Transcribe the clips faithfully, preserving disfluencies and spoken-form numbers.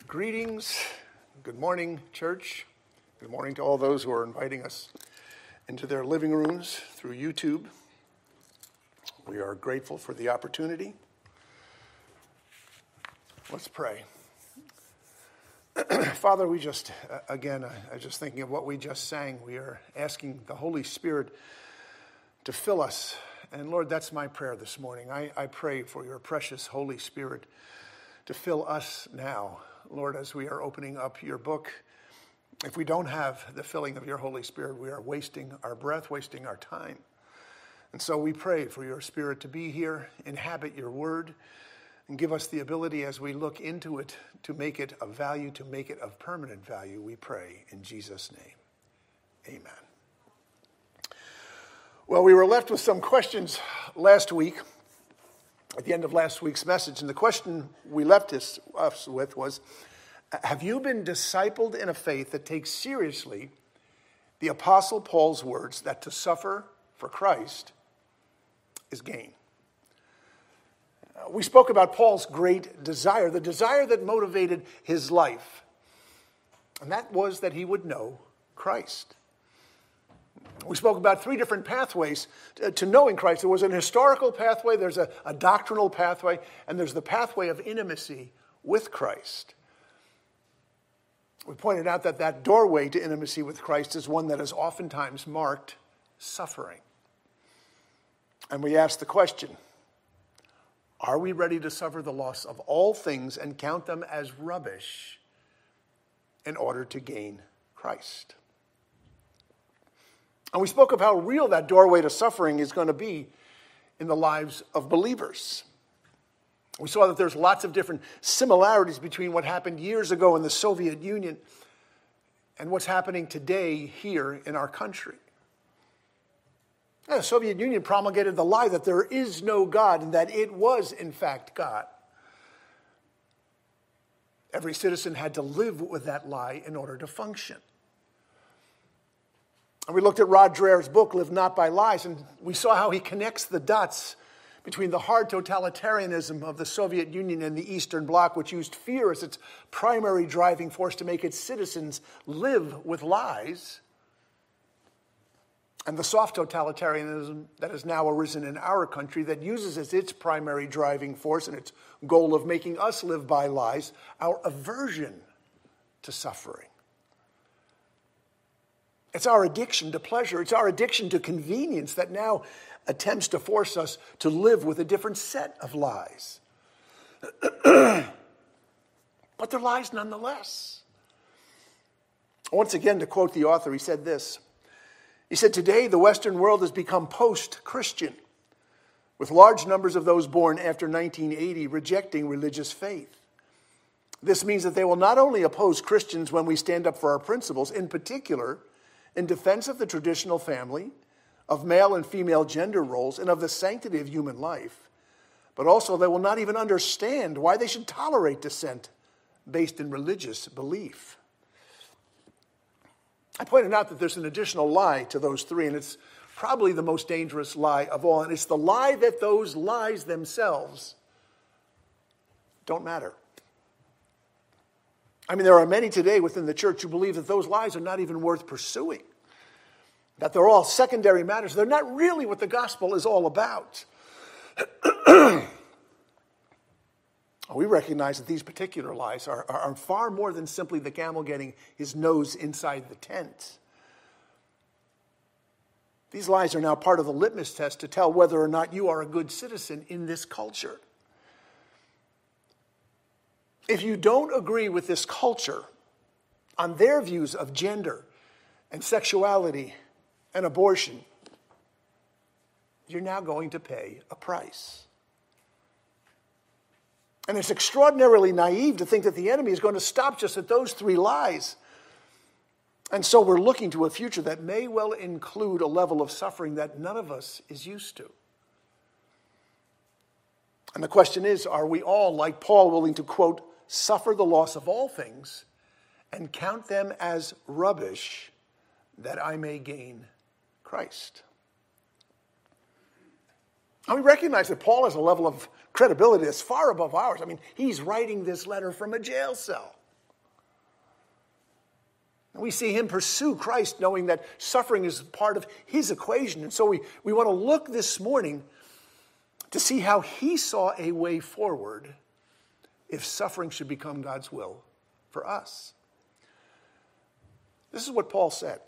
Greetings. Good morning, church. Good morning to all those who are inviting us into their living rooms through YouTube. We are grateful for the opportunity. Let's pray. Father, we just, again, I was just thinking of what we just sang. We are asking the Holy Spirit to fill us. And Lord, that's my prayer this morning. I, I pray for your precious Holy Spirit to fill us now. Lord, as we are opening up your book, if we don't have the filling of your Holy Spirit, we are wasting our breath, wasting our time. And so we pray for your Spirit to be here, inhabit your word, and give us the ability as we look into it to make it of value, to make it of permanent value. We pray in Jesus' name. Amen. Well, we were left with some questions last week, at the end of last week's message. And the question we left us, us with was, have you been discipled in a faith that takes seriously the Apostle Paul's words that to suffer for Christ is gain? Uh, we spoke about Paul's great desire, the desire that motivated his life. And that was that he would know Christ. We spoke about three different pathways to, to knowing Christ. There was an historical pathway, there's a, a doctrinal pathway, and there's the pathway of intimacy with Christ. We pointed out that that doorway to intimacy with Christ is one that is oftentimes marked suffering. And we asked the question, are we ready to suffer the loss of all things and count them as rubbish in order to gain Christ? And we spoke of how real that doorway to suffering is going to be in the lives of believers. We saw that there's lots of different similarities between what happened years ago in the Soviet Union and what's happening today here in our country. The Soviet Union promulgated the lie that there is no God and that it was, in fact, God. Every citizen had to live with that lie in order to function. And we looked at Rod Dreher's book, Live Not by Lies, and we saw how he connects the dots between the hard totalitarianism of the Soviet Union and the Eastern Bloc, which used fear as its primary driving force to make its citizens live with lies, and the soft totalitarianism that has now arisen in our country that uses as its primary driving force and its goal of making us live by lies, our aversion to suffering. It's our addiction to pleasure. It's our addiction to convenience that now attempts to force us to live with a different set of lies. But they're lies nonetheless. Once again, to quote the author, he said this. He said, today the Western world has become post-Christian, with large numbers of those born after nineteen eighty rejecting religious faith. This means that they will not only oppose Christians when we stand up for our principles, in particular, in defense of the traditional family, of male and female gender roles, and of the sanctity of human life, but also they will not even understand why they should tolerate dissent based in religious belief. I pointed out that there's an additional lie to those three, and it's probably the most dangerous lie of all, and it's the lie that those lies themselves don't matter. I mean, there are many today within the church who believe that those lies are not even worth pursuing, that they're all secondary matters. They're not really what the gospel is all about. We recognize that these particular lies are, are, are far more than simply the camel getting his nose inside the tent. These lies are now part of the litmus test to tell whether or not you are a good citizen in this culture. If you don't agree with this culture on their views of gender and sexuality and abortion, you're now going to pay a price. And it's extraordinarily naive to think that the enemy is going to stop just at those three lies. And so we're looking to a future that may well include a level of suffering that none of us is used to. And the question is, are we all, like Paul, willing to, quote, suffer the loss of all things and count them as rubbish that I may gain Christ? And we recognize that Paul has a level of credibility that's far above ours. I mean, he's writing this letter from a jail cell. And we see him pursue Christ, knowing that suffering is part of his equation. And so we, we want to look this morning to see how he saw a way forward if suffering should become God's will for us. This is what Paul said.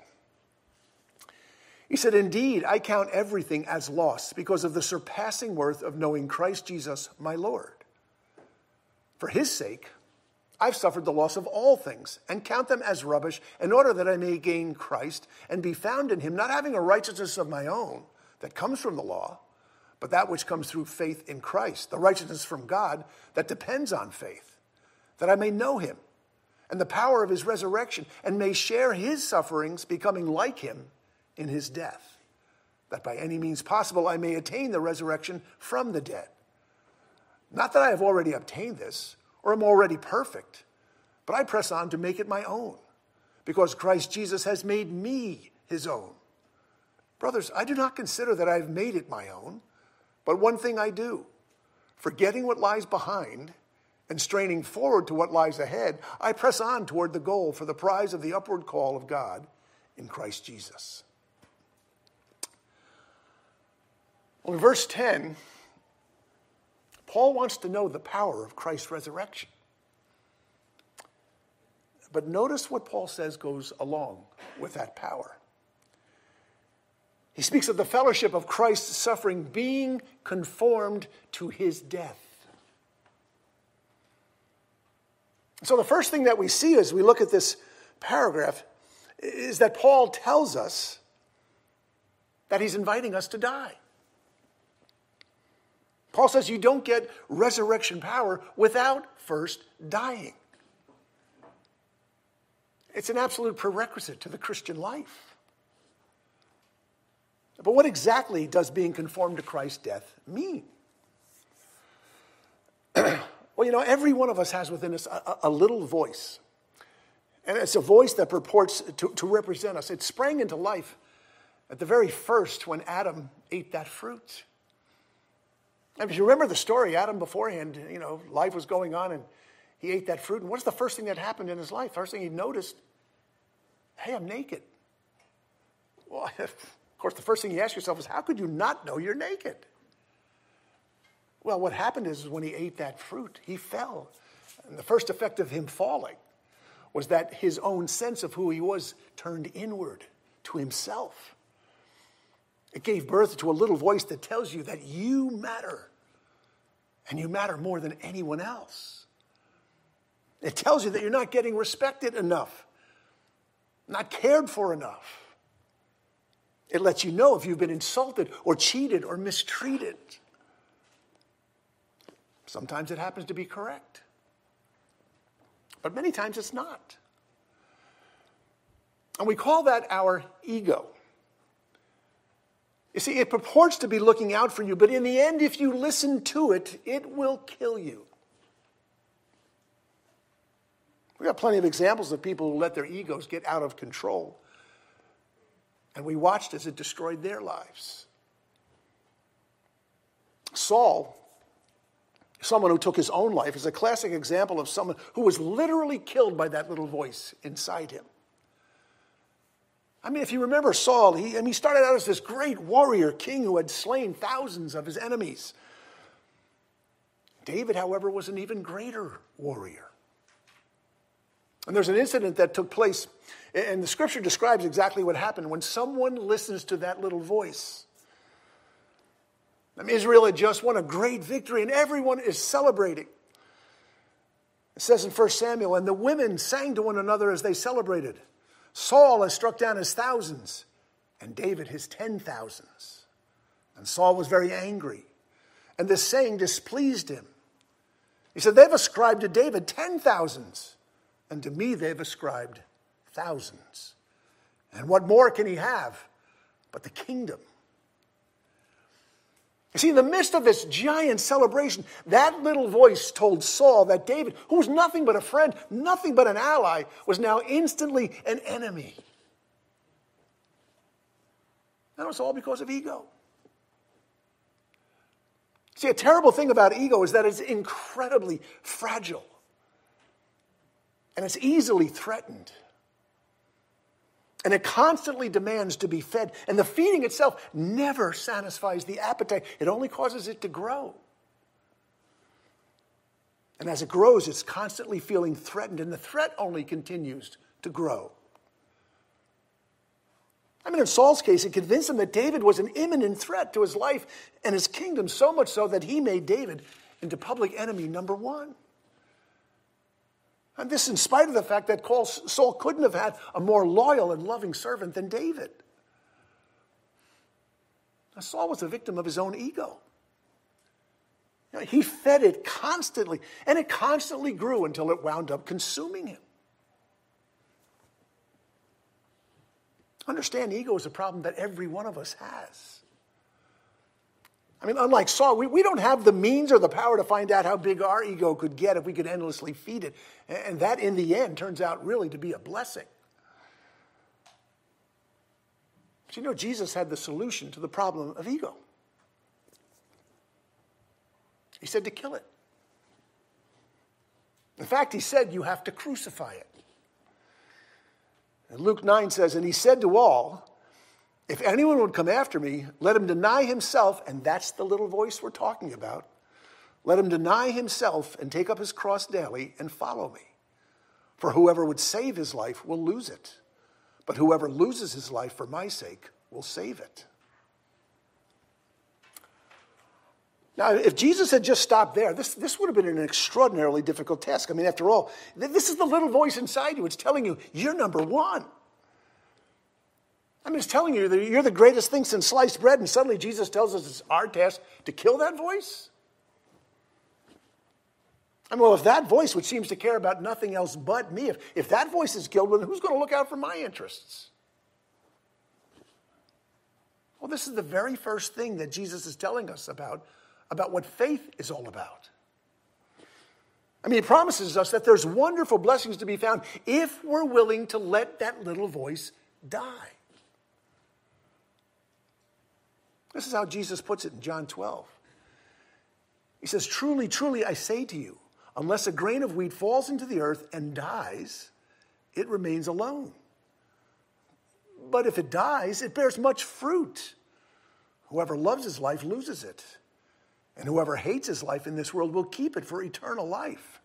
He said, "Indeed, I count everything as loss because of the surpassing worth of knowing Christ Jesus, my Lord. For his sake, I've suffered the loss of all things and count them as rubbish in order that I may gain Christ and be found in him, not having a righteousness of my own that comes from the law, but that which comes through faith in Christ, the righteousness from God that depends on faith, that I may know him and the power of his resurrection and may share his sufferings, becoming like him in his death, that by any means possible I may attain the resurrection from the dead. Not that I have already obtained this or am already perfect, but I press on to make it my own, because Christ Jesus has made me his own. Brothers, I do not consider that I have made it my own, but one thing I do, forgetting what lies behind and straining forward to what lies ahead, I press on toward the goal for the prize of the upward call of God in Christ Jesus." Well, in verse ten, Paul wants to know the power of Christ's resurrection. But notice what Paul says goes along with that power. He speaks of the fellowship of Christ's suffering being conformed to his death. So the first thing that we see as we look at this paragraph is that Paul tells us that he's inviting us to die. Paul says you don't get resurrection power without first dying. It's an absolute prerequisite to the Christian life. But what exactly does being conformed to Christ's death mean? Well, you know, every one of us has within us a, a little voice. And it's a voice that purports to, to represent us. It sprang into life at the very first when Adam ate that fruit. And if you remember the story, Adam beforehand, you know, life was going on and he ate that fruit. And what's the first thing that happened in his life? First thing he noticed, hey, I'm naked. Well, of course, the first thing you ask yourself is, how could you not know you're naked? Well, what happened is when he ate that fruit, he fell. And the first effect of him falling was that his own sense of who he was turned inward to himself. It gave birth to a little voice that tells you that you matter, and you matter more than anyone else. It tells you that you're not getting respected enough, not cared for enough. It lets you know if you've been insulted or cheated or mistreated. Sometimes it happens to be correct, but many times it's not. And we call that our ego. You see, it purports to be looking out for you, but in the end, if you listen to it, it will kill you. We've got plenty of examples of people who let their egos get out of control. And we watched as it destroyed their lives. Saul, someone who took his own life, is a classic example of someone who was literally killed by that little voice inside him. I mean, if you remember Saul, he, and he started out as this great warrior king who had slain thousands of his enemies. David, however, was an even greater warrior. And there's an incident that took place, and the scripture describes exactly what happened when someone listens to that little voice. I mean, Israel had just won a great victory, and everyone is celebrating. It says in First Samuel, and the women sang to one another as they celebrated. Saul has struck down his thousands, and David his ten thousands. And Saul was very angry, and this saying displeased him. He said, they've ascribed to David ten thousands, and to me they've ascribed thousands. And what more can he have but the kingdom? You see, in the midst of this giant celebration, that little voice told Saul that David, who was nothing but a friend, nothing but an ally, was now instantly an enemy. And it was all because of ego. See, a terrible thing about ego is that it's incredibly fragile. And it's easily threatened. And it constantly demands to be fed. And the feeding itself never satisfies the appetite. It only causes it to grow. And as it grows, it's constantly feeling threatened. And the threat only continues to grow. I mean, in Saul's case, it convinced him that David was an imminent threat to his life and his kingdom, so much so that he made David into public enemy number one. And this in spite of the fact that Saul couldn't have had a more loyal and loving servant than David. Now, Saul was a victim of his own ego. You know, he fed it constantly, and it constantly grew until it wound up consuming him. Understand, ego is a problem that every one of us has. I mean, unlike Saul, we, we don't have the means or the power to find out how big our ego could get if we could endlessly feed it. And that, in the end, turns out really to be a blessing. But you know, Jesus had the solution to the problem of ego. He said to kill it. In fact, he said you have to crucify it. And Luke nine says, and he said to all, if anyone would come after me, let him deny himself, and that's the little voice we're talking about. Let him deny himself and take up his cross daily and follow me. For whoever would save his life will lose it, but whoever loses his life for my sake will save it. Now, if Jesus had just stopped there, this, this would have been an extraordinarily difficult task. I mean, after all, this is the little voice inside you. It's telling you, you're number one. I mean, it's telling you that you're the greatest thing since sliced bread, and suddenly Jesus tells us it's our task to kill that voice? I mean, well, if that voice, which seems to care about nothing else but me, if, if that voice is killed, well, then who's going to look out for my interests? Well, this is the very first thing that Jesus is telling us about, about what faith is all about. I mean, he promises us that there's wonderful blessings to be found if we're willing to let that little voice die. This is how Jesus puts it in John twelve. He says, truly, truly, I say to you, unless a grain of wheat falls into the earth and dies, it remains alone. But if it dies, it bears much fruit. Whoever loves his life loses it. And whoever hates his life in this world will keep it for eternal life.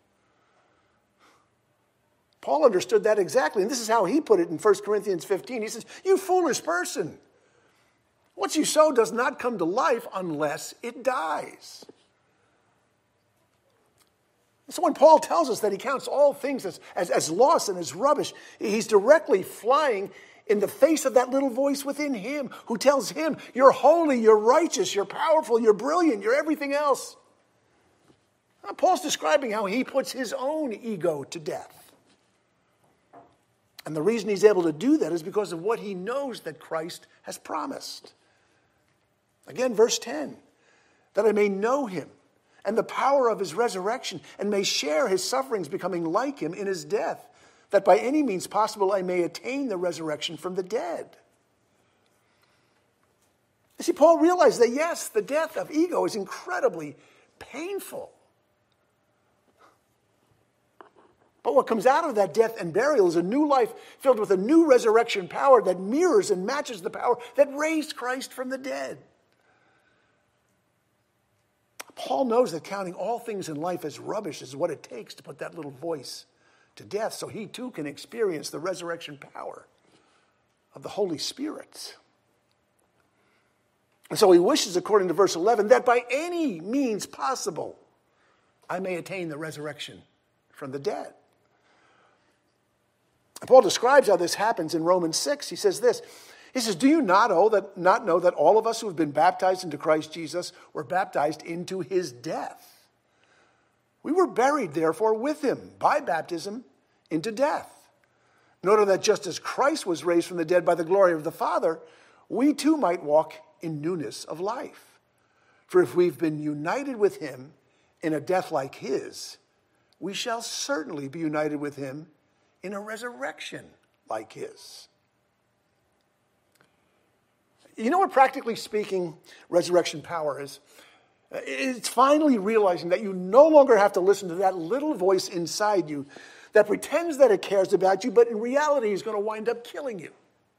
Paul understood that exactly. And this is how he put it in First Corinthians fifteen. He says, you foolish person. What you sow does not come to life unless it dies. So when Paul tells us that he counts all things as, as, as loss and as rubbish, he's directly flying in the face of that little voice within him who tells him, you're holy, you're righteous, you're powerful, you're brilliant, you're everything else. Now, Paul's describing how he puts his own ego to death. And the reason he's able to do that is because of what he knows that Christ has promised. Again, verse ten, that I may know him and the power of his resurrection and may share his sufferings, becoming like him in his death, that by any means possible I may attain the resurrection from the dead. You see, Paul realized that, yes, the death of ego is incredibly painful. But what comes out of that death and burial is a new life filled with a new resurrection power that mirrors and matches the power that raised Christ from the dead. Paul knows that counting all things in life as rubbish is what it takes to put that little voice to death, so he too can experience the resurrection power of the Holy Spirit. And so he wishes, according to verse eleven, that by any means possible I may attain the resurrection from the dead. And Paul describes how this happens in Romans six. He says this. He says, do you not know that not know that all of us who have been baptized into Christ Jesus were baptized into his death? We were buried, therefore, with him by baptism into death, in order that just as Christ was raised from the dead by the glory of the Father, we too might walk in newness of life. For if we've been united with him in a death like his, we shall certainly be united with him in a resurrection like his. You know what, practically speaking, resurrection power is? It's finally realizing that you no longer have to listen to that little voice inside you that pretends that it cares about you, but in reality is going to wind up killing you.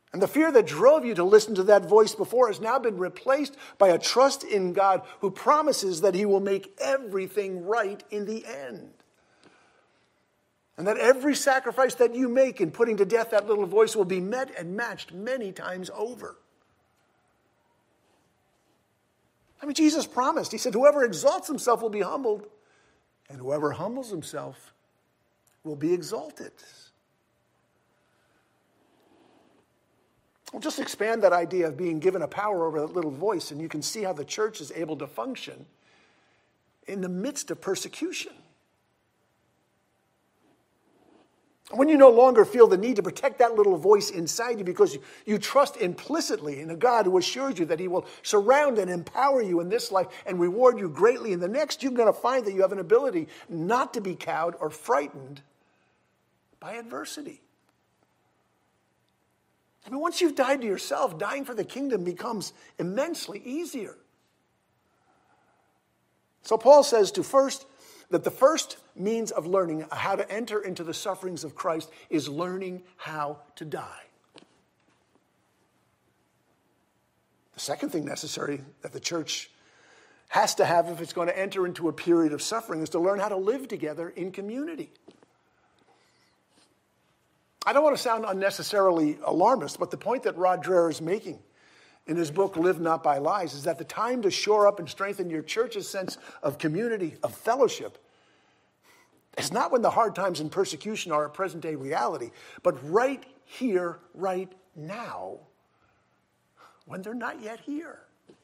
And the fear that drove you to listen to that voice before has now been replaced by a trust in God who promises that he will make everything right in the end. And that every sacrifice that you make in putting to death that little voice will be met and matched many times over. I mean, Jesus promised. He said, whoever exalts himself will be humbled, and whoever humbles himself will be exalted. We'll just expand that idea of being given a power over that little voice, and you can see how the church is able to function in the midst of persecution. When you no longer feel the need to protect that little voice inside you because you, you trust implicitly in a God who assures you that he will surround and empower you in this life and reward you greatly in the next, you're going to find that you have an ability not to be cowed or frightened by adversity. I mean, once you've died to yourself, dying for the kingdom becomes immensely easier. So Paul says to first, that the first means of learning how to enter into the sufferings of Christ is learning how to die. The second thing necessary that the church has to have if it's going to enter into a period of suffering is to learn how to live together in community. I don't want to sound unnecessarily alarmist, but the point that Rod Dreher is making in his book, Live Not by Lies, is that the time to shore up and strengthen your church's sense of community, of fellowship, is not when the hard times and persecution are a present-day reality, but right here, right now, when they're not yet here.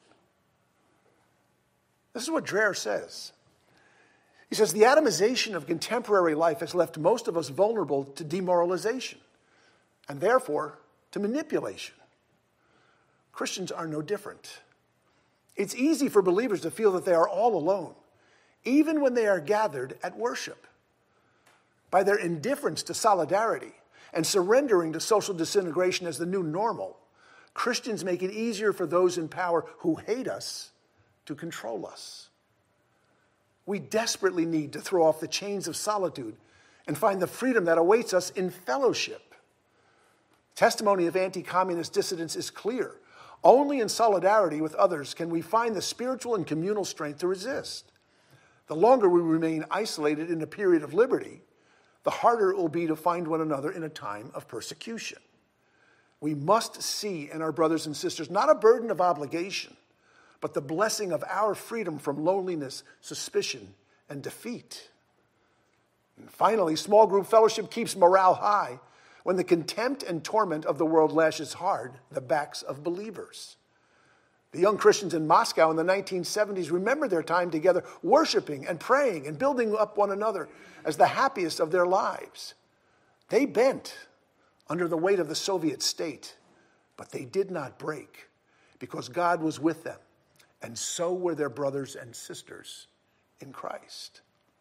This is what Dreher says. He says, the atomization of contemporary life has left most of us vulnerable to demoralization and therefore to manipulation. Christians are no different. It's easy for believers to feel that they are all alone, even when they are gathered at worship. By their indifference to solidarity and surrendering to social disintegration as the new normal, Christians make it easier for those in power who hate us to control us. We desperately need to throw off the chains of solitude and find the freedom that awaits us in fellowship. Testimony of anti-communist dissidents is clear. Only in solidarity with others can we find the spiritual and communal strength to resist. The longer we remain isolated in a period of liberty, the harder it will be to find one another in a time of persecution. We must see in our brothers and sisters not a burden of obligation, but the blessing of our freedom from loneliness, suspicion, and defeat. And finally, small group fellowship keeps morale high when the contempt and torment of the world lashes hard the backs of believers. The young Christians in Moscow in the nineteen seventies remembered their time together, worshiping and praying and building up one another as the happiest of their lives. They bent under the weight of the Soviet state, but they did not break because God was with them, and so were their brothers and sisters in Christ.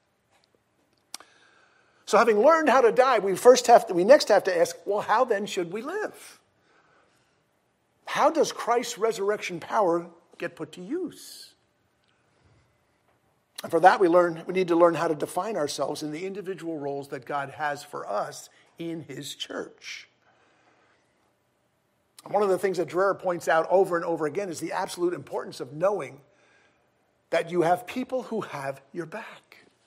So having learned how to die, we first have to, we next have to ask, well, how then should we live? How does Christ's resurrection power get put to use? And for that, we learn we need to learn how to define ourselves in the individual roles that God has for us in his church. One of the things that Dreher points out over and over again is the absolute importance of knowing that you have people who have your back.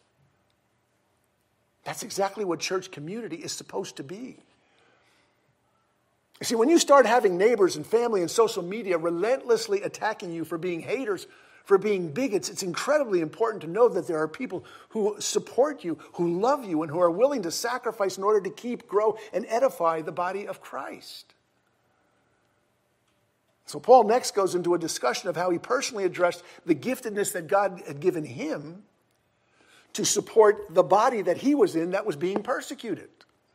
That's exactly what church community is supposed to be. You see, when you start having neighbors and family and social media relentlessly attacking you for being haters, for being bigots, it's incredibly important to know that there are people who support you, who love you, and who are willing to sacrifice in order to keep, grow, and edify the body of Christ. So Paul next goes into a discussion of how he personally addressed the giftedness that God had given him to support the body that he was in that was being persecuted.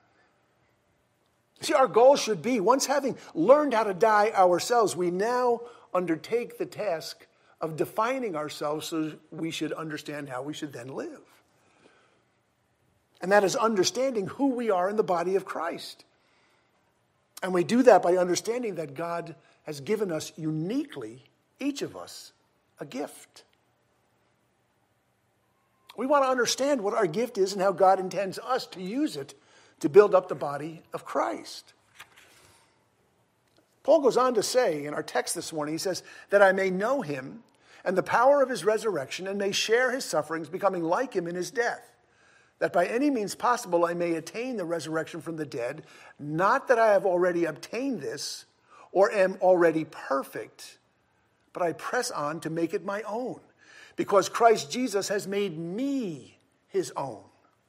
See, our goal should be, once having learned how to die ourselves, we now undertake the task of defining ourselves so we should understand how we should then live. And that is understanding who we are in the body of Christ. And we do that by understanding that God has given us uniquely, each of us, a gift. We want to understand what our gift is and how God intends us to use it to build up the body of Christ. Paul goes on to say in our text this morning, he says, that I may know him and the power of his resurrection and may share his sufferings, becoming like him in his death, that by any means possible I may attain the resurrection from the dead, not that I have already obtained this or am already perfect, but I press on to make it my own, because Christ Jesus has made me his own.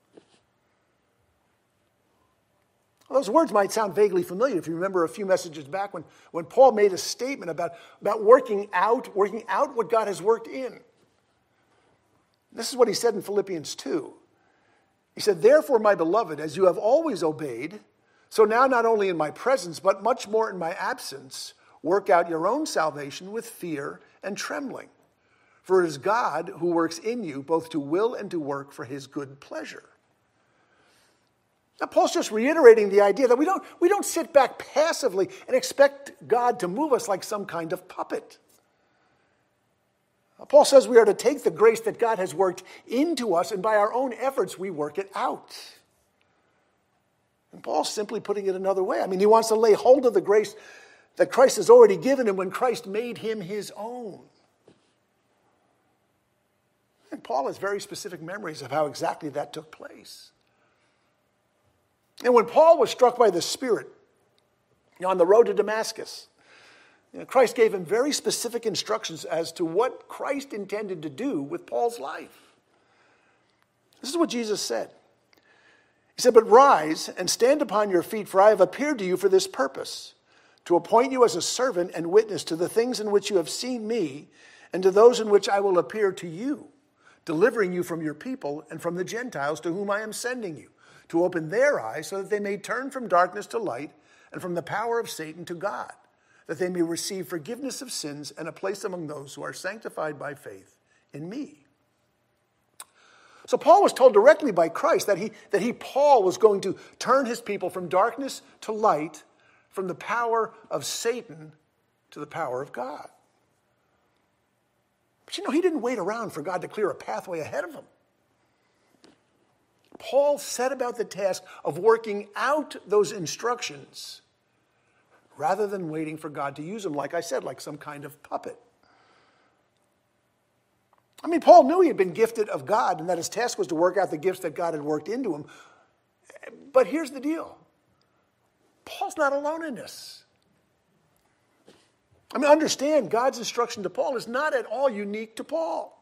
Those words might sound vaguely familiar if you remember a few messages back when, when Paul made a statement about, about working out, working out what God has worked in. This is what he said in Philippians two. He said, therefore, my beloved, as you have always obeyed, so now not only in my presence, but much more in my absence, work out your own salvation with fear and trembling. For it is God who works in you both to will and to work for his good pleasure. Now, Paul's just reiterating the idea that we don't, we don't sit back passively and expect God to move us like some kind of puppet. Paul says we are to take the grace that God has worked into us, and by our own efforts, we work it out. And Paul's simply putting it another way. I mean, he wants to lay hold of the grace that Christ has already given him when Christ made him his own. And Paul has very specific memories of how exactly that took place. And when Paul was struck by the Spirit on the road to Damascus, you know, Christ gave him very specific instructions as to what Christ intended to do with Paul's life. This is what Jesus said. He said, but rise and stand upon your feet, for I have appeared to you for this purpose, to appoint you as a servant and witness to the things in which you have seen me, and to those in which I will appear to you, delivering you from your people and from the Gentiles to whom I am sending you, to open their eyes so that they may turn from darkness to light and from the power of Satan to God, that they may receive forgiveness of sins and a place among those who are sanctified by faith in me. So Paul was told directly by Christ that he, that he, Paul, was going to turn his people from darkness to light, from the power of Satan to the power of God. But you know, he didn't wait around for God to clear a pathway ahead of him. Paul set about the task of working out those instructions rather than waiting for God to use them, like I said, like some kind of puppet. I mean, Paul knew he had been gifted of God and that his task was to work out the gifts that God had worked into him. But here's the deal. Paul's not alone in this. I mean, understand, God's instruction to Paul is not at all unique to Paul.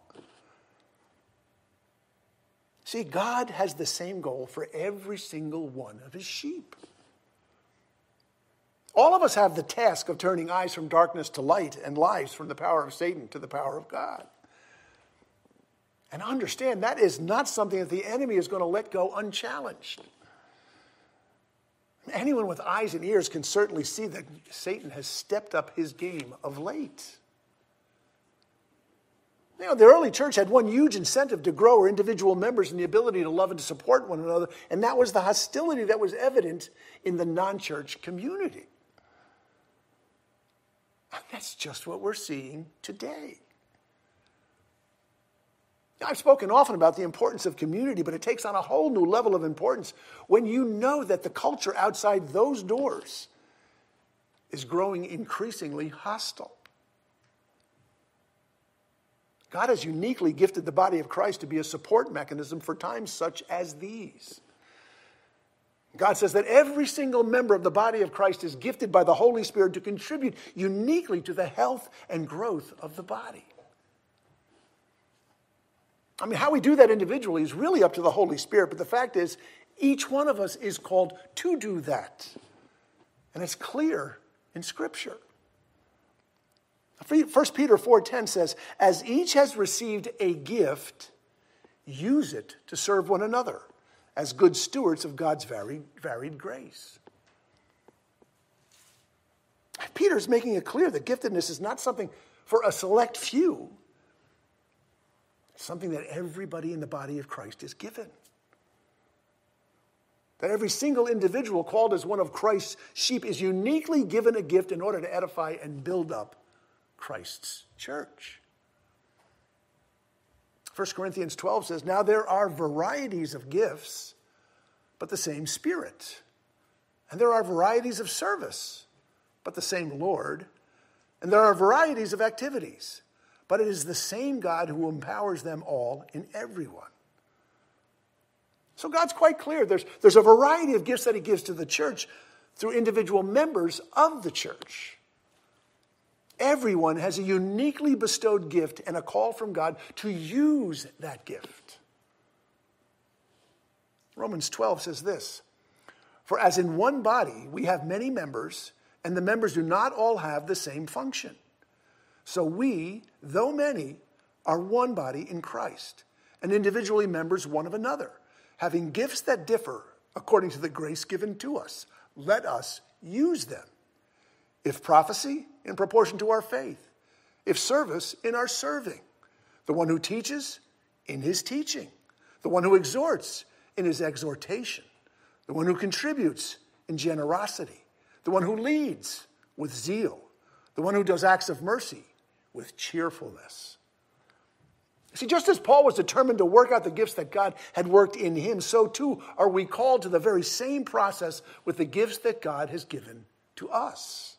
See, God has the same goal for every single one of his sheep. All of us have the task of turning eyes from darkness to light and lives from the power of Satan to the power of God. And understand, that is not something that the enemy is going to let go unchallenged. Anyone with eyes and ears can certainly see that Satan has stepped up his game of late. You know, the early church had one huge incentive to grow her individual members in the ability to love and to support one another, and that was the hostility that was evident in the non-church community. And that's just what we're seeing today. I've spoken often about the importance of community, but it takes on a whole new level of importance when you know that the culture outside those doors is growing increasingly hostile. God has uniquely gifted the body of Christ to be a support mechanism for times such as these. God says that every single member of the body of Christ is gifted by the Holy Spirit to contribute uniquely to the health and growth of the body. I mean, how we do that individually is really up to the Holy Spirit, but the fact is, each one of us is called to do that. And it's clear in Scripture. First Peter four ten says, as each has received a gift, use it to serve one another as good stewards of God's varied, varied grace. Peter's making it clear that giftedness is not something for a select few. It's something that everybody in the body of Christ is given. That every single individual called as one of Christ's sheep is uniquely given a gift in order to edify and build up Christ's church. First Corinthians twelve says, now there are varieties of gifts, but the same Spirit. And there are varieties of service, but the same Lord. And there are varieties of activities, but it is the same God who empowers them all in everyone. So God's quite clear. There's, there's a variety of gifts that he gives to the church through individual members of the church. Everyone has a uniquely bestowed gift and a call from God to use that gift. Romans twelve says this, "For as in one body we have many members, and the members do not all have the same function. So we, though many, are one body in Christ, and individually members one of another, having gifts that differ according to the grace given to us. Let us use them. If prophecy, in proportion to our faith. If service, in our serving. The one who teaches, in his teaching. The one who exhorts, in his exhortation. The one who contributes, in generosity. The one who leads, with zeal. The one who does acts of mercy, with cheerfulness." See, just as Paul was determined to work out the gifts that God had worked in him, so too are we called to the very same process with the gifts that God has given to us.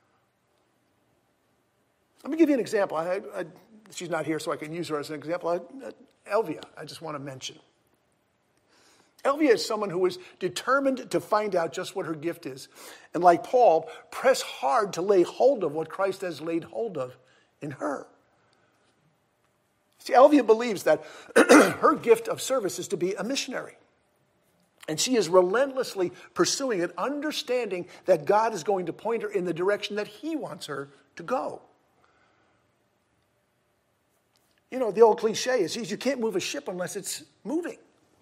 Let me give you an example. I, I, she's not here, so I can use her as an example. I, uh, Elvia, I just want to mention. Elvia is someone who is determined to find out just what her gift is. And like Paul, press hard to lay hold of what Christ has laid hold of in her. See, Elvia believes that her gift of service is to be a missionary. And she is relentlessly pursuing it, understanding that God is going to point her in the direction that he wants her to go. You know, the old cliche is you can't move a ship unless it's moving.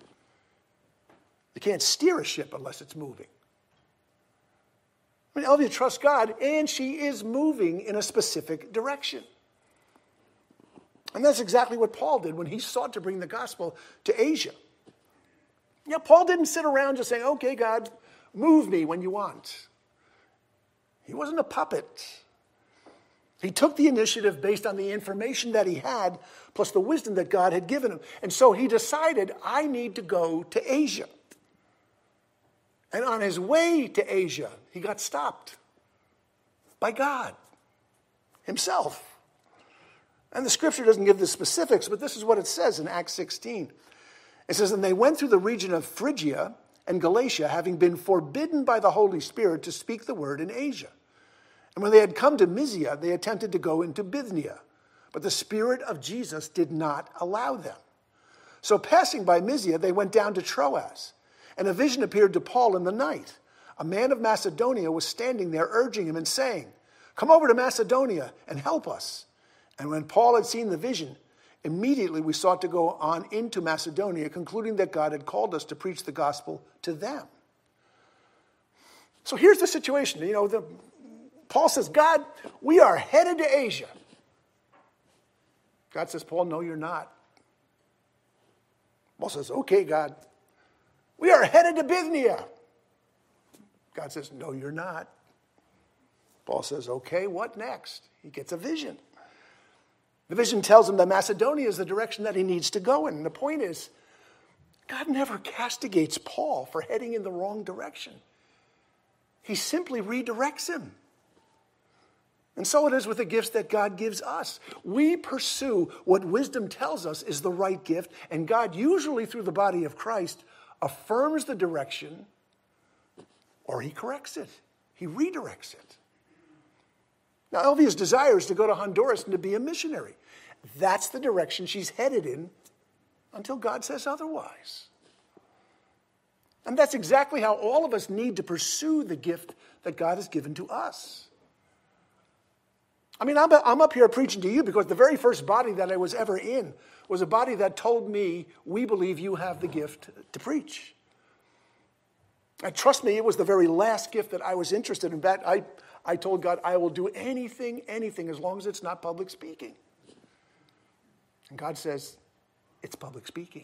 You can't steer a ship unless it's moving. I mean, Elvia trusts God, and she is moving in a specific direction. And that's exactly what Paul did when he sought to bring the gospel to Asia. You know, Paul didn't sit around just saying, "Okay, God, move me when you want." He wasn't a puppet. He took the initiative based on the information that he had, plus the wisdom that God had given him. And so he decided, I need to go to Asia. And on his way to Asia, he got stopped by God himself. And the scripture doesn't give the specifics, but this is what it says in Acts sixteen. It says, "And they went through the region of Phrygia and Galatia, having been forbidden by the Holy Spirit to speak the word in Asia. And when they had come to Mysia, they attempted to go into Bithynia, but the Spirit of Jesus did not allow them. So passing by Mysia, they went down to Troas, and a vision appeared to Paul in the night. A man of Macedonia was standing there, urging him and saying, 'Come over to Macedonia and help us.' And when Paul had seen the vision, immediately we sought to go on into Macedonia, concluding that God had called us to preach the gospel to them." So here's the situation. You know, the, Paul says, "God, we are headed to Asia." God says, "Paul, no, you're not." Paul says, "Okay, God, we are headed to Bithynia." God says, "No, you're not." Paul says, "Okay, what next?" He gets a vision. The vision tells him that Macedonia is the direction that he needs to go in. And the point is, God never castigates Paul for heading in the wrong direction. He simply redirects him. And so it is with the gifts that God gives us. We pursue what wisdom tells us is the right gift, and God, usually through the body of Christ, affirms the direction, or he corrects it. He redirects it. Now, Elvia's desire is to go to Honduras and to be a missionary. That's the direction she's headed in until God says otherwise. And that's exactly how all of us need to pursue the gift that God has given to us. I mean, I'm, I'm up here preaching to you because the very first body that I was ever in was a body that told me, "We believe you have the gift to preach." And trust me, it was the very last gift that I was interested in. In fact, I, I told God, I will do anything, anything, as long as it's not public speaking. And God says, it's public speaking.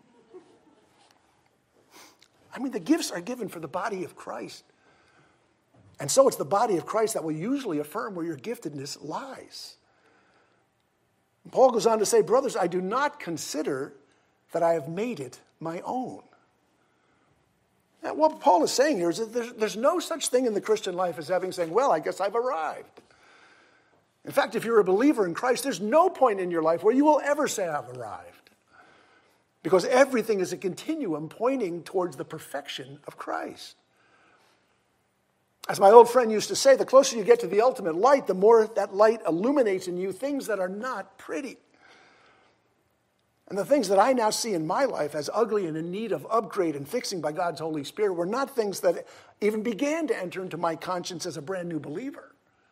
I mean, the gifts are given for the body of Christ. And so it's the body of Christ that will usually affirm where your giftedness lies. And Paul goes on to say, "Brothers, I do not consider that I have made it my own." And what Paul is saying here is that there's, there's no such thing in the Christian life as having saying, well, I guess I've arrived. In fact, if you're a believer in Christ, there's no point in your life where you will ever say, I've arrived. Because everything is a continuum pointing towards the perfection of Christ. As my old friend used to say, the closer you get to the ultimate light, the more that light illuminates in you things that are not pretty. And the things that I now see in my life as ugly and in need of upgrade and fixing by God's Holy Spirit were not things that even began to enter into my conscience as a brand new believer.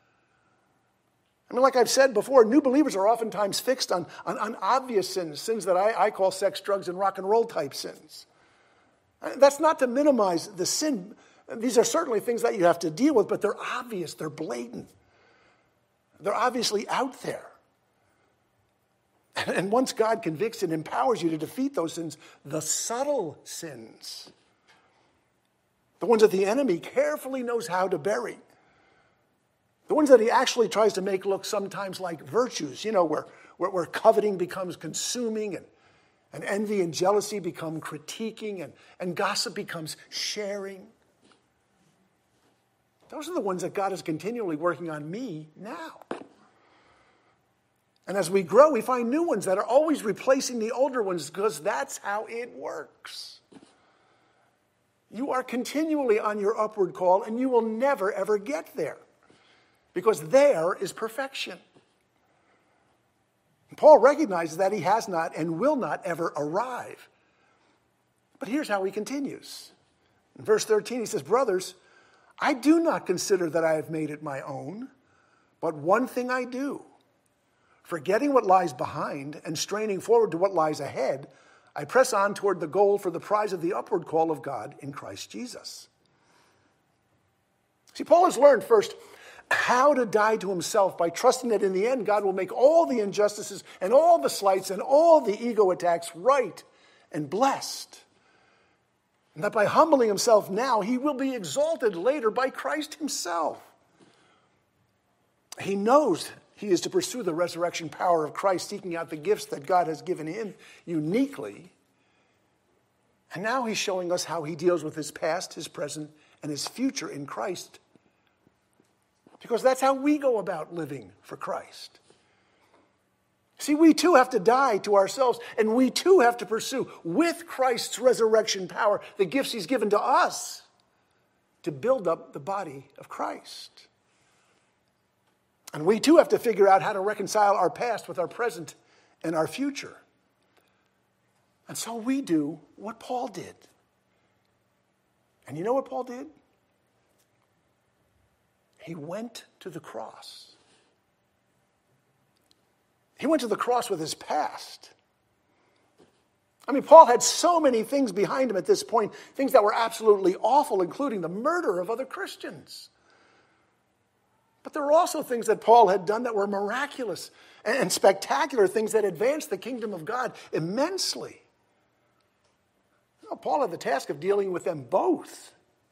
I mean, like I've said before, new believers are oftentimes fixed on, on, on obvious sins, sins that I, I call sex, drugs, and rock and roll type sins. That's not to minimize the sin. These are certainly things that you have to deal with, but they're obvious, they're blatant. They're obviously out there. And once God convicts and empowers you to defeat those sins, the subtle sins, the ones that the enemy carefully knows how to bury, the ones that he actually tries to make look sometimes like virtues, you know, where, where, where coveting becomes consuming and, and envy and jealousy become critiquing and, and gossip becomes sharing. Those are the ones that God is continually working on me now. And as we grow, we find new ones that are always replacing the older ones because that's how it works. You are continually on your upward call and you will never, ever get there because there is perfection. And Paul recognizes that he has not and will not ever arrive. But here's how he continues. In verse thirteen, he says, brothers, I do not consider that I have made it my own, but one thing I do, forgetting what lies behind and straining forward to what lies ahead, I press on toward the goal for the prize of the upward call of God in Christ Jesus. See, Paul has learned first how to die to himself by trusting that in the end God will make all the injustices and all the slights and all the ego attacks right and blessed. And that by humbling himself now, he will be exalted later by Christ himself. He knows he is to pursue the resurrection power of Christ, seeking out the gifts that God has given him uniquely. And now he's showing us how he deals with his past, his present, and his future in Christ. Because that's how we go about living for Christ. See, we too have to die to ourselves, and we too have to pursue, with Christ's resurrection power, the gifts he's given to us to build up the body of Christ. And we too have to figure out how to reconcile our past with our present and our future. And so we do what Paul did. And you know what Paul did? He went to the cross. He went to the cross with his past. I mean, Paul had so many things behind him at this point, things that were absolutely awful, including the murder of other Christians. But there were also things that Paul had done that were miraculous and spectacular, things that advanced the kingdom of God immensely. You know, Paul had the task of dealing with them both.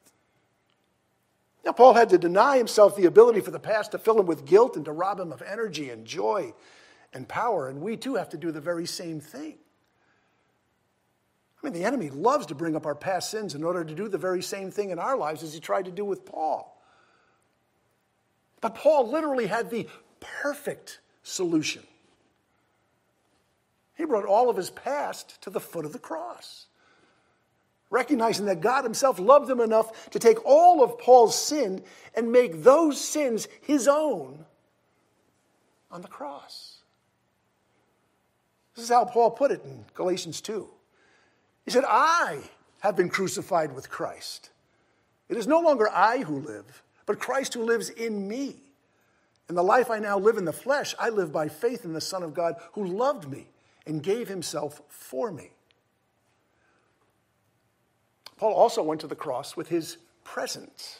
Now, Paul had to deny himself the ability for the past to fill him with guilt and to rob him of energy and joy and power, and we too have to do the very same thing. I mean, the enemy loves to bring up our past sins in order to do the very same thing in our lives as he tried to do with Paul. But Paul literally had the perfect solution. He brought all of his past to the foot of the cross, recognizing that God himself loved him enough to take all of Paul's sin and make those sins his own on the cross. This is how Paul put it in Galatians two. He said, I have been crucified with Christ. It is no longer I who live, but Christ who lives in me. In the life I now live in the flesh, I live by faith in the Son of God who loved me and gave himself for me. Paul also went to the cross with his presence.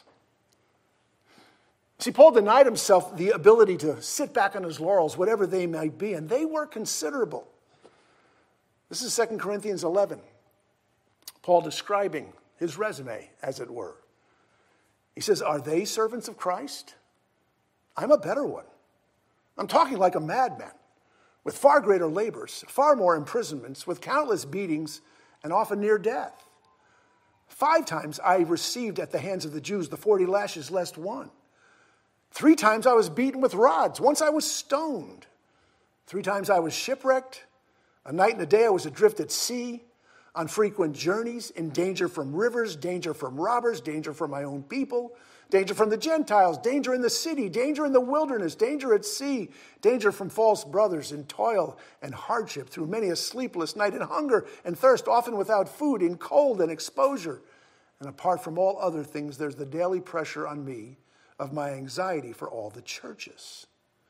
See, Paul denied himself the ability to sit back on his laurels, whatever they might be, and they were considerable. This is Second Corinthians eleven. Paul describing his resume, as it were. He says, are they servants of Christ? I'm a better one. I'm talking like a madman, with far greater labors, far more imprisonments, with countless beatings, and often near death. Five times I received at the hands of the Jews the forty lashes less one. Three times I was beaten with rods. Once I was stoned. Three times I was shipwrecked. A night and a day I was adrift at sea, on frequent journeys, in danger from rivers, danger from robbers, danger from my own people, danger from the Gentiles, danger in the city, danger in the wilderness, danger at sea, danger from false brothers, in toil and hardship, through many a sleepless night, in hunger and thirst, often without food, in cold and exposure. And apart from all other things, there's the daily pressure on me of my anxiety for all the churches.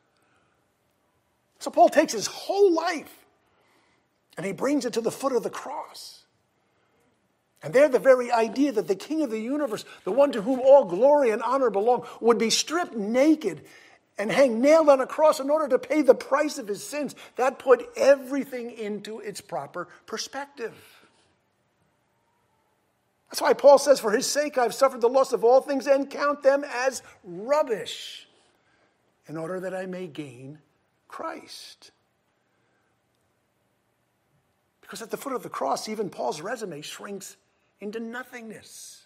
So Paul takes his whole life and he brings it to the foot of the cross. And there the very idea that the King of the universe, the one to whom all glory and honor belong, would be stripped naked and hang nailed on a cross in order to pay the price of his sins, that put everything into its proper perspective. That's why Paul says, for his sake I've suffered the loss of all things and count them as rubbish, in order that I may gain Christ. Because at the foot of the cross, even Paul's resume shrinks into nothingness.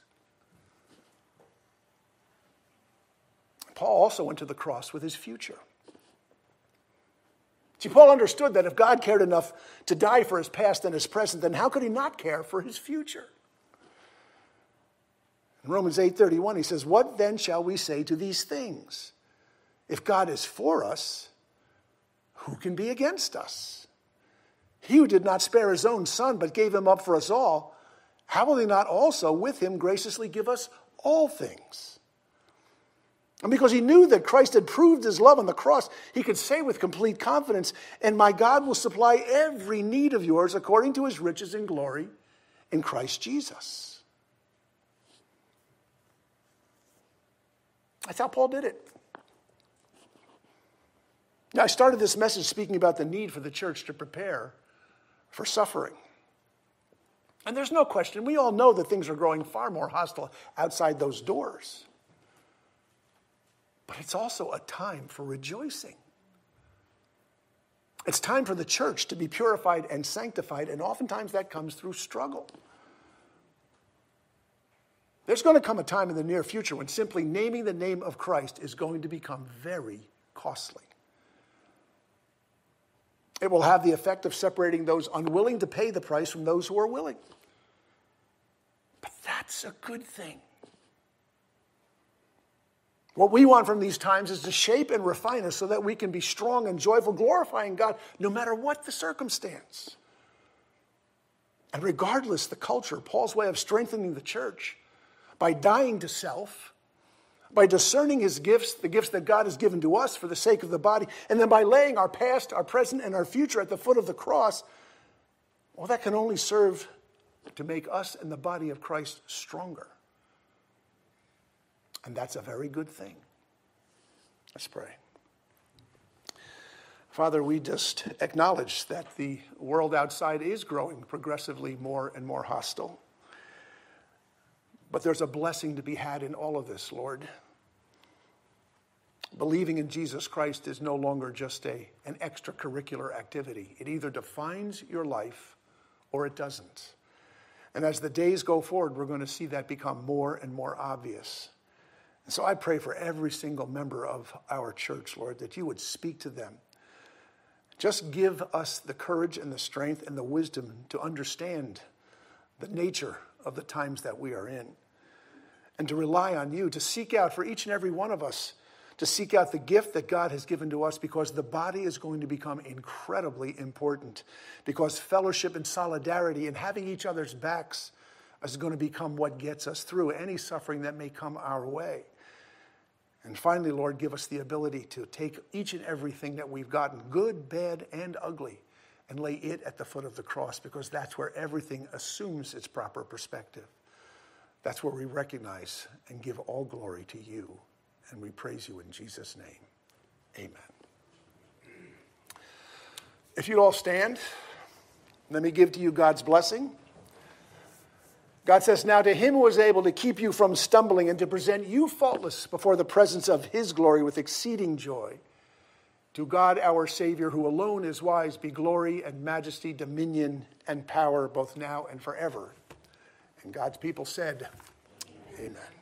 Paul also went to the cross with his future. See, Paul understood that if God cared enough to die for his past and his present, then how could he not care for his future? In Romans eight thirty-one, he says, what then shall we say to these things? If God is for us, who can be against us? He who did not spare his own son, but gave him up for us all, how will he not also with him graciously give us all things? And because he knew that Christ had proved his love on the cross, he could say with complete confidence, and my God will supply every need of yours according to his riches in glory in Christ Jesus. That's how Paul did it. Now, I started this message speaking about the need for the church to prepare for suffering. And there's no question, we all know that things are growing far more hostile outside those doors. But it's also a time for rejoicing. It's time for the church to be purified and sanctified, and oftentimes that comes through struggle. There's going to come a time in the near future when simply naming the name of Christ is going to become very costly. It will have the effect of separating those unwilling to pay the price from those who are willing. But that's a good thing. What we want from these times is to shape and refine us so that we can be strong and joyful, glorifying God no matter what the circumstance. And regardless the culture, Paul's way of strengthening the church by dying to self, by discerning his gifts, the gifts that God has given to us for the sake of the body, and then by laying our past, our present, and our future at the foot of the cross, well, that can only serve to make us and the body of Christ stronger. And that's a very good thing. Let's pray. Father, we just acknowledge that the world outside is growing progressively more and more hostile. But there's a blessing to be had in all of this, Lord. Believing in Jesus Christ is no longer just a, an extracurricular activity. It either defines your life or it doesn't. And as the days go forward, we're going to see that become more and more obvious. And so I pray for every single member of our church, Lord, that you would speak to them. Just give us the courage and the strength and the wisdom to understand the nature of the times that we are in, and to rely on you, to seek out for each and every one of us, to seek out the gift that God has given to us, because the body is going to become incredibly important, because fellowship and solidarity and having each other's backs is going to become what gets us through any suffering that may come our way. And finally, Lord, give us the ability to take each and everything that we've gotten, good, bad, and ugly, and lay it at the foot of the cross, because that's where everything assumes its proper perspective. That's where we recognize and give all glory to you. And we praise you in Jesus' name. Amen. If you'd all stand, let me give to you God's blessing. God says, now to him who is able to keep you from stumbling and to present you faultless before the presence of his glory with exceeding joy, to God our Savior, who alone is wise, be glory and majesty, dominion and power, both now and forever. And God's people said, amen.